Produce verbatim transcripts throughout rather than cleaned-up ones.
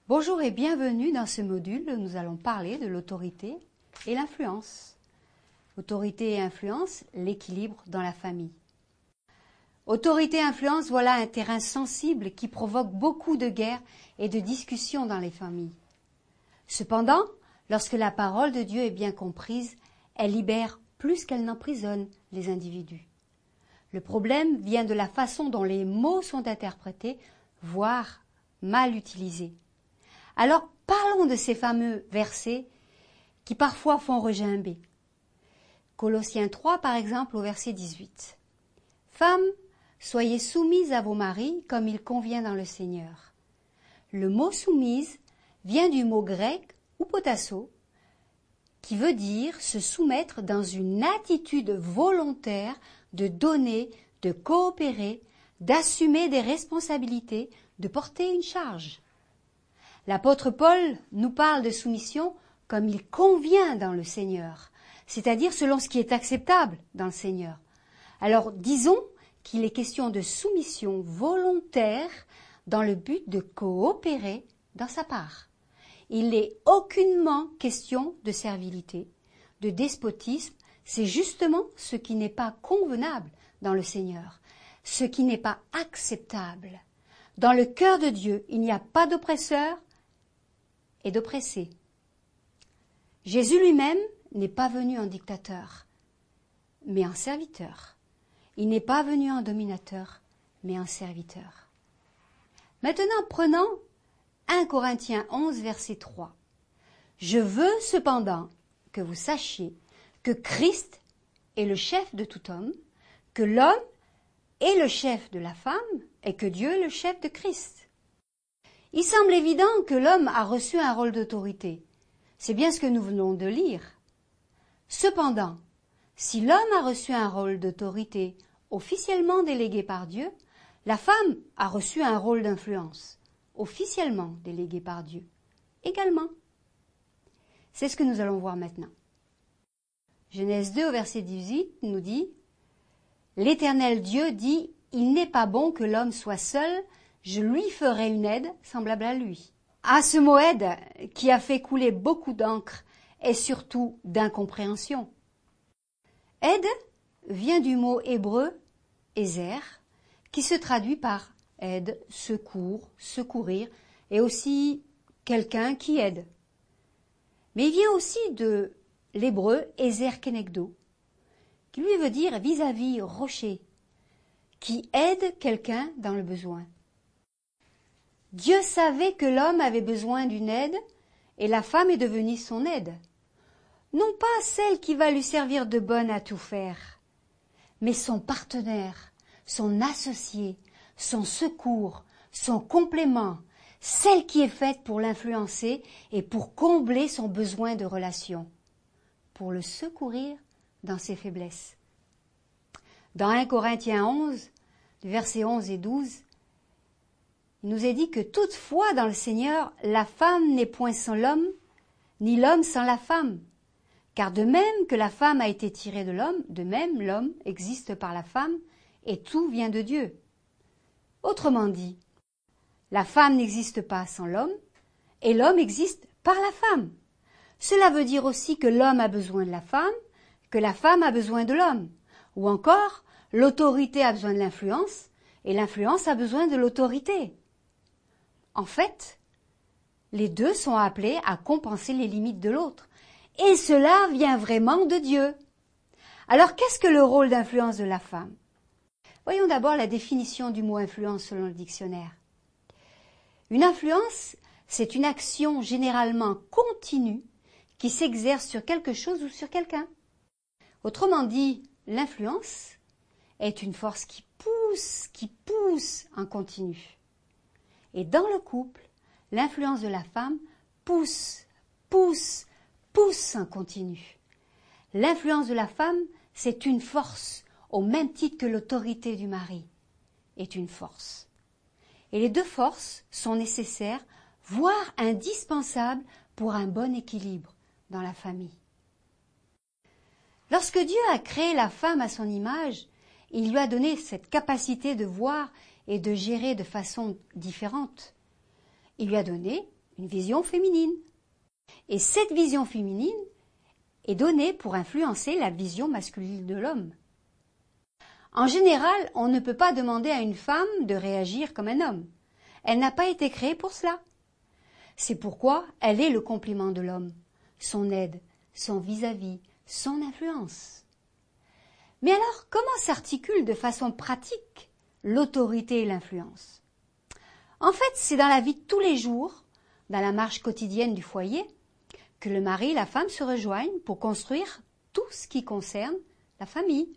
Bonjour et bienvenue dans ce module où nous allons parler de l'autorité et l'influence. Autorité et influence, l'équilibre dans la famille. Autorité et influence, voilà un terrain sensible qui provoque beaucoup de guerres et de discussions dans les familles. Cependant, lorsque la parole de Dieu est bien comprise, elle libère plus qu'elle n'emprisonne les individus. Le problème vient de la façon dont les mots sont interprétés, voire mal utilisés. Alors parlons de ces fameux versets qui parfois font regimber. Colossiens trois par exemple au verset dix-huit. « Femmes, soyez soumises à vos maris comme il convient dans le Seigneur. » Le mot « soumise » vient du mot grec « upotasso » qui veut dire se soumettre dans une attitude volontaire de donner, de coopérer, d'assumer des responsabilités, de porter une charge. L'apôtre Paul nous parle de soumission comme il convient dans le Seigneur, c'est-à-dire selon ce qui est acceptable dans le Seigneur. Alors disons qu'il est question de soumission volontaire dans le but de coopérer dans sa part. Il n'est aucunement question de servilité, de despotisme, c'est justement ce qui n'est pas convenable dans le Seigneur, ce qui n'est pas acceptable. Dans le cœur de Dieu, il n'y a pas d'oppresseur et d'oppressé. Jésus lui-même n'est pas venu en dictateur, mais en serviteur. Il n'est pas venu en dominateur, mais en serviteur. Maintenant, prenons un Corinthiens onze, verset trois. « Je veux cependant que vous sachiez que Christ est le chef de tout homme, que l'homme est le chef de la femme et que Dieu est le chef de Christ. » Il semble évident que l'homme a reçu un rôle d'autorité. C'est bien ce que nous venons de lire. Cependant, si l'homme a reçu un rôle d'autorité officiellement délégué par Dieu, la femme a reçu un rôle d'influence officiellement délégué par Dieu également. C'est ce que nous allons voir maintenant. Genèse deux au verset dix-huit nous dit « L'Éternel Dieu dit, il n'est pas bon que l'homme soit seul, je lui ferai une aide semblable à lui. » À ce mot aide, qui a fait couler beaucoup d'encre et surtout d'incompréhension. Aide vient du mot hébreu ézer, qui se traduit par aide, secours, secourir, et aussi quelqu'un qui aide. Mais il vient aussi de l'hébreu ézer kenegdo, qui lui veut dire vis-à-vis, rocher, qui aide quelqu'un dans le besoin. Dieu savait que l'homme avait besoin d'une aide et la femme est devenue son aide. Non pas celle qui va lui servir de bonne à tout faire, mais son partenaire, son associé, son secours, son complément, celle qui est faite pour l'influencer et pour combler son besoin de relation, pour le secourir dans ses faiblesses. Dans un Corinthiens onze, versets onze et douze, il nous est dit que toutefois dans le Seigneur, la femme n'est point sans l'homme, ni l'homme sans la femme. Car de même que la femme a été tirée de l'homme, de même l'homme existe par la femme, et tout vient de Dieu. Autrement dit, la femme n'existe pas sans l'homme, et l'homme existe par la femme. Cela veut dire aussi que l'homme a besoin de la femme, que la femme a besoin de l'homme, ou encore l'autorité a besoin de l'influence, et l'influence a besoin de l'autorité. En fait, les deux sont appelés à compenser les limites de l'autre. Et cela vient vraiment de Dieu. Alors, qu'est-ce que le rôle d'influence de la femme? Voyons d'abord la définition du mot influence selon le dictionnaire. Une influence, c'est une action généralement continue qui s'exerce sur quelque chose ou sur quelqu'un. Autrement dit, l'influence est une force qui pousse, qui pousse en continu. Et dans le couple, l'influence de la femme pousse, pousse, pousse en continu. L'influence de la femme, c'est une force, au même titre que l'autorité du mari est une force. Et les deux forces sont nécessaires, voire indispensables pour un bon équilibre dans la famille. Lorsque Dieu a créé la femme à son image, il lui a donné cette capacité de voir et de gérer de façon différente. Il lui a donné une vision féminine. Et cette vision féminine est donnée pour influencer la vision masculine de l'homme. En général, on ne peut pas demander à une femme de réagir comme un homme. Elle n'a pas été créée pour cela. C'est pourquoi elle est le complément de l'homme, son aide, son vis-à-vis, son influence. Mais alors, comment s'articule de façon pratique l'autorité et l'influence? En fait, c'est dans la vie de tous les jours, dans la marche quotidienne du foyer, que le mari et la femme se rejoignent pour construire tout ce qui concerne la famille.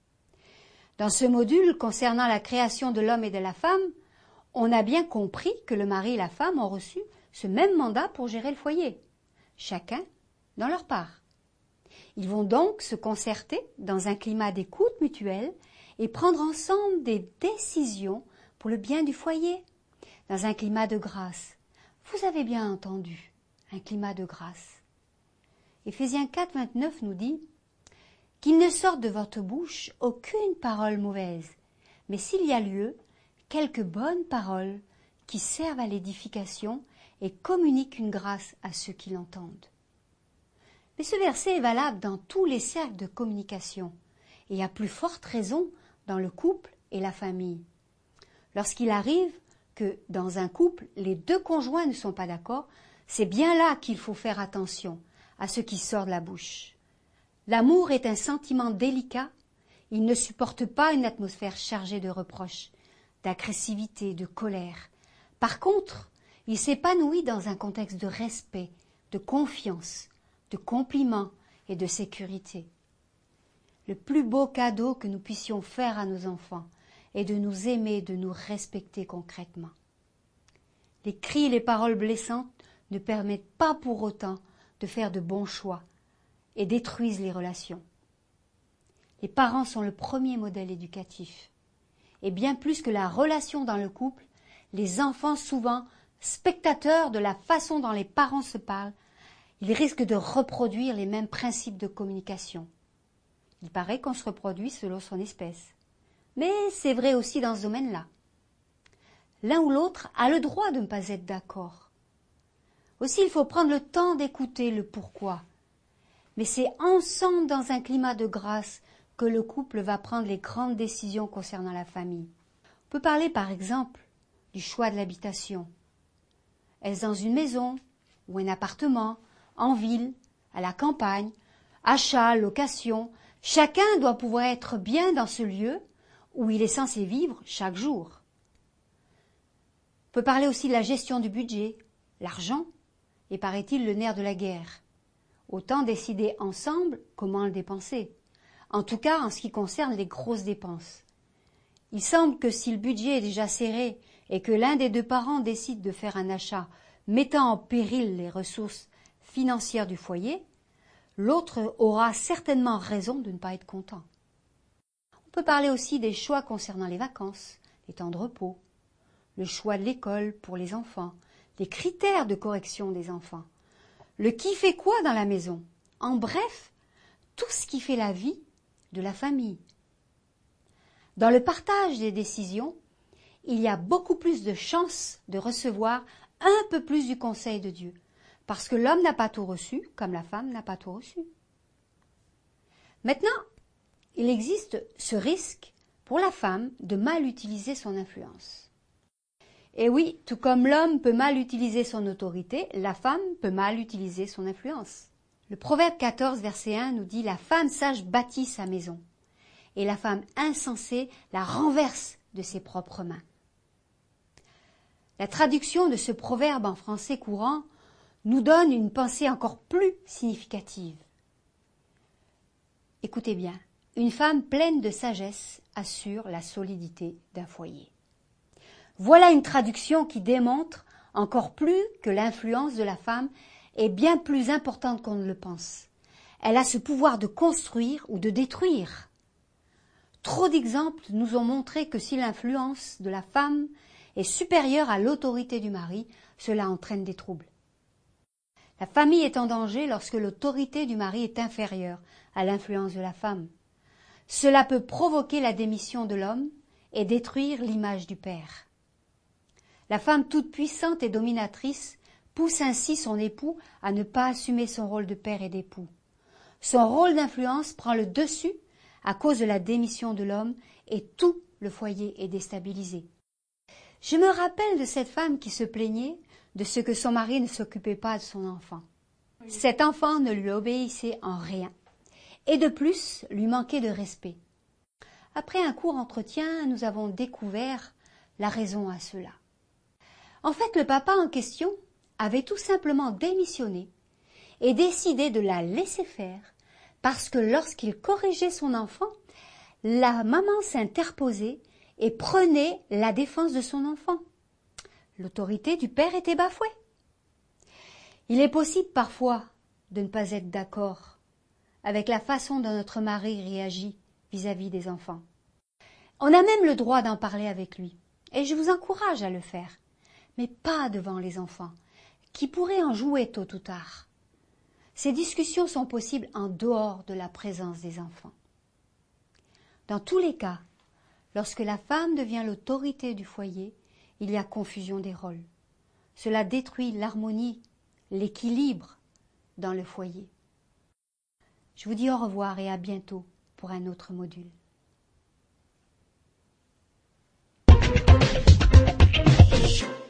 Dans ce module concernant la création de l'homme et de la femme, on a bien compris que le mari et la femme ont reçu ce même mandat pour gérer le foyer, chacun dans leur part. Ils vont donc se concerter dans un climat d'écoute mutuelle et prendre ensemble des décisions pour le bien du foyer, dans un climat de grâce. Vous avez bien entendu, un climat de grâce. Éphésiens quatre, vingt-neuf nous dit « Qu'il ne sorte de votre bouche aucune parole mauvaise, mais s'il y a lieu, quelques bonnes paroles qui servent à l'édification et communiquent une grâce à ceux qui l'entendent. » Mais ce verset est valable dans tous les cercles de communication et à plus forte raison dans le couple et la famille. Lorsqu'il arrive que dans un couple, les deux conjoints ne sont pas d'accord, c'est bien là qu'il faut faire attention à ce qui sort de la bouche. L'amour est un sentiment délicat, il ne supporte pas une atmosphère chargée de reproches, d'agressivité, de colère. Par contre, il s'épanouit dans un contexte de respect, de confiance, de compliments et de sécurité. Le plus beau cadeau que nous puissions faire à nos enfants est de nous aimer, de nous respecter concrètement. Les cris et les paroles blessantes ne permettent pas pour autant de faire de bons choix et détruisent les relations. Les parents sont le premier modèle éducatif. Et bien plus que la relation dans le couple, les enfants, souvent spectateurs de la façon dont les parents se parlent, ils risquent de reproduire les mêmes principes de communication. Il paraît qu'on se reproduit selon son espèce. Mais c'est vrai aussi dans ce domaine-là. L'un ou l'autre a le droit de ne pas être d'accord. Aussi, il faut prendre le temps d'écouter le pourquoi. Mais c'est ensemble, dans un climat de grâce, que le couple va prendre les grandes décisions concernant la famille. On peut parler par exemple du choix de l'habitation. Est-ce dans une maison ou un appartement, en ville, à la campagne, achat, location? Chacun doit pouvoir être bien dans ce lieu où il est censé vivre chaque jour. On peut parler aussi de la gestion du budget. L'argent est, paraît-il, le nerf de la guerre. Autant décider ensemble comment le dépenser. En tout cas, en ce qui concerne les grosses dépenses. Il semble que si le budget est déjà serré et que l'un des deux parents décide de faire un achat mettant en péril les ressources financières du foyer, l'autre aura certainement raison de ne pas être content. On peut parler aussi des choix concernant les vacances, les temps de repos, le choix de l'école pour les enfants, les critères de correction des enfants, le qui fait quoi dans la maison, en bref, tout ce qui fait la vie de la famille. Dans le partage des décisions, il y a beaucoup plus de chances de recevoir un peu plus du conseil de Dieu, parce que l'homme n'a pas tout reçu, comme la femme n'a pas tout reçu. Maintenant, il existe ce risque pour la femme de mal utiliser son influence. Et oui, tout comme l'homme peut mal utiliser son autorité, la femme peut mal utiliser son influence. Le Proverbe quatorze, verset un nous dit « La femme sage bâtit sa maison, et la femme insensée la renverse de ses propres mains. » La traduction de ce proverbe en français courant nous donne une pensée encore plus significative. Écoutez bien, une femme pleine de sagesse assure la solidité d'un foyer. Voilà une traduction qui démontre encore plus que l'influence de la femme est bien plus importante qu'on ne le pense. Elle a ce pouvoir de construire ou de détruire. Trop d'exemples nous ont montré que si l'influence de la femme est supérieure à l'autorité du mari, cela entraîne des troubles. La famille est en danger lorsque l'autorité du mari est inférieure à l'influence de la femme. Cela peut provoquer la démission de l'homme et détruire l'image du père. La femme toute puissante et dominatrice pousse ainsi son époux à ne pas assumer son rôle de père et d'époux. Son rôle d'influence prend le dessus à cause de la démission de l'homme et tout le foyer est déstabilisé. Je me rappelle de cette femme qui se plaignait de ce que son mari ne s'occupait pas de son enfant. Oui. Cet enfant ne lui obéissait en rien et de plus lui manquait de respect. Après un court entretien, nous avons découvert la raison à cela. En fait, le papa en question avait tout simplement démissionné et décidé de la laisser faire parce que lorsqu'il corrigeait son enfant, la maman s'interposait et prenait la défense de son enfant. L'autorité du père était bafouée. Il est possible parfois de ne pas être d'accord avec la façon dont notre mari réagit vis-à-vis des enfants. On a même le droit d'en parler avec lui, et je vous encourage à le faire, mais pas devant les enfants, qui pourraient en jouer tôt ou tard. Ces discussions sont possibles en dehors de la présence des enfants. Dans tous les cas, lorsque la femme devient l'autorité du foyer, il y a confusion des rôles. Cela détruit l'harmonie, l'équilibre dans le foyer. Je vous dis au revoir et à bientôt pour un autre module. Thank you.